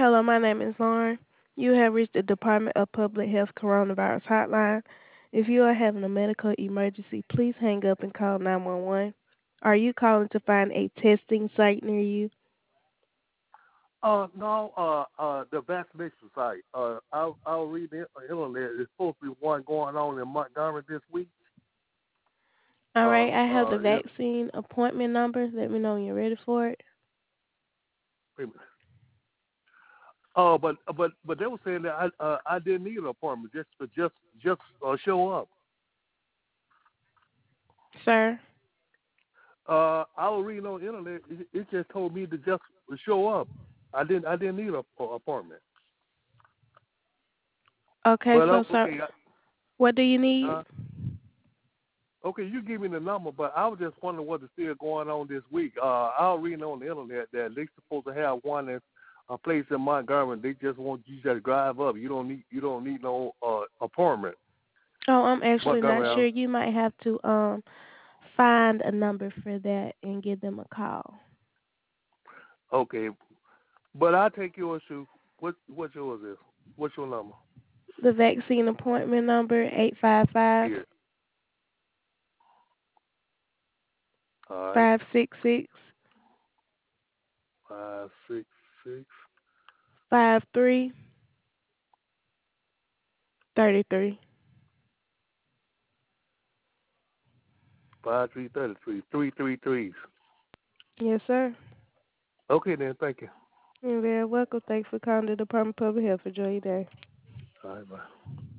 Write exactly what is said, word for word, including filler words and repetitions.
Hello, my name is Lauren. You have reached the Department of Public Health Coronavirus Hotline. If you are having a medical emergency, please hang up and call nine one one. Are you calling to find a testing site near you? Uh, no, uh, uh, the vaccination site. Uh, I'll, I'll read the internet. There's supposed to be one going on in Montgomery this week. All Uh, right, I have the uh, it, vaccine appointment number. Let me know when you're ready for it. wait a minute. Uh, but but but they were saying that I uh, I didn't need an appointment just to just just uh, show up. Sir? Uh, I was reading on the internet. It, it just told me to just show up. I didn't I didn't need an appointment. Okay, But uh, so, sir, okay, what do you need? uh, okay, you give me the number. But I was just wondering what is still going on this week. Uh, I was reading on the internet that they supposed to have one in a place in Montgomery. They just want you to drive up. You don't need you don't need no uh, appointment. Oh, I'm actually not Montgomery. sure. You might have to um find a number for that and give them a call. Okay, but I take yours too. What what yours is? What's your number? The vaccine appointment number eight five five Here. All right. five six six Five six six five three thirty three. five three thirty three three three threes. Yes, sir. Okay then. Thank you. You're very welcome. Thanks for calling the Department of Public Health. Enjoy your day. All right. Bye.